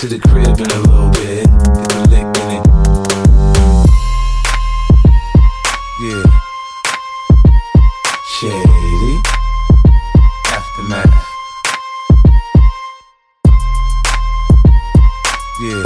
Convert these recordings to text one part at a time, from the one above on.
to the crib in a little bit. Get the lick in it. Yeah. Shady. Aftermath. Yeah.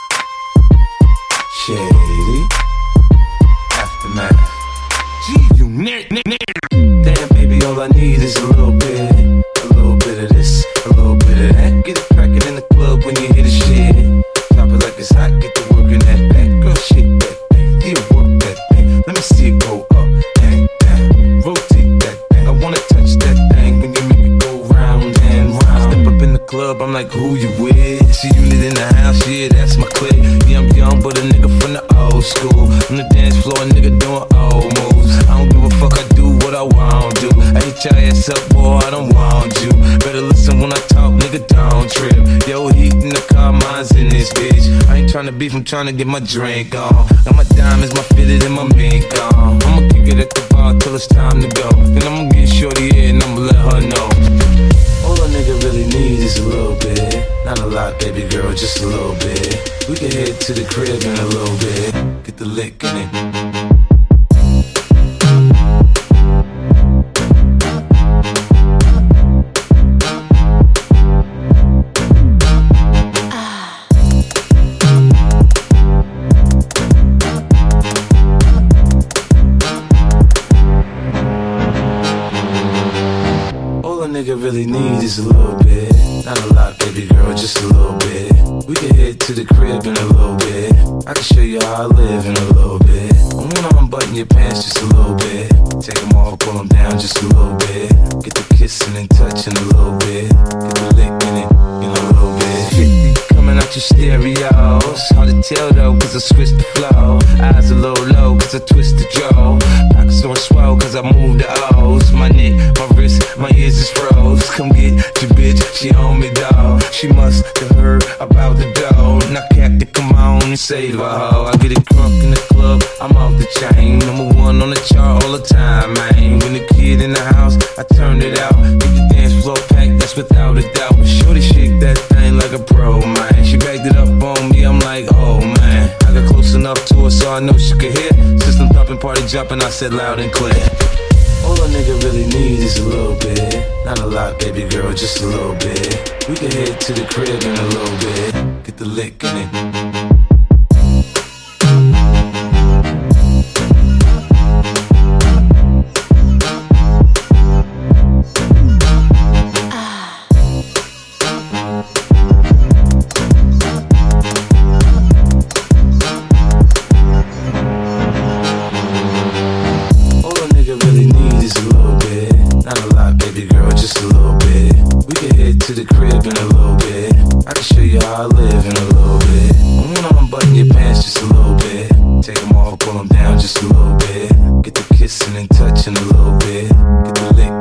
Shady. Aftermath. Gee, you damn, baby, all I need is a little bit of this, a little bit of that. Get it crackin' in the club when you hear the shit. Drop it like it's hot, get to work in that back. Girl, shake that thing, yeah, work that thing. Let me see it go up and down. Rotate that thing, I wanna touch that thing when you make it go round and round. Step up in the club, I'm like, who you with? See unit in the house, yeah, that's my clique. Yeah, I'm young, but a nigga from the old school. On the dance floor, a nigga doing old moves. I don't give a fuck, I do what I want to. I hit your ass up, boy, I don't want you. Better listen when I talk, nigga, don't trip. Yo, heat in the car, mine's in this bitch. I ain't tryna beef, I'm tryna get my drink on. Got my diamonds, my fitted, and my mink on. I'ma kick it at the bar till it's time to go. Then I'ma get shorty here and I'ma let her know. All a nigga really need is a little bit. Not a lot, baby girl, just a little bit. We can head to the crib in a little bit. Get the lick in it. Nigga really need is a little bit. Not a lot, baby girl, just a little bit. We can head to the crib in a little bit. I can show you how I live in a little bit. I wanna unbutton your pants just a little bit. Take them off, pull them down just a little bit. Get the kissing and touching a little bit. Get the lick in it in a little bit. 50 coming out your stereos. Hard to tell though, cause I switched the flow. Eyes a little low, cause I twist the jaw. Pockets on swell, cause I move the O's. My neck, my wrist, my ears is froze. Come get your bitch, she on me, dawg. She must have heard about the dough. Now Captain, come on and save her, ho. I get it crunk in the club, I'm off the chain. Number one on the chart all the time, man. When the kid in the house, I turn it out. Get the dance floor packed, that's without a doubt. Shorty shake that thing like a pro, man. She backed it up on me, I'm like, oh, man. I got close enough to her so I know she could hear. System thumping, party jumping, I said loud and clear. All a nigga really need is a little bit. Not a lot, baby girl, just a little bit. We can head to the crib in a little bit. Get the lick in it. To the crib in a little bit. I can show you how I live in a little bit. I wanna unbutton your pants just a little bit. Take them off, pull them down just a little bit. Get the kissing and touching a little bit. Get the lick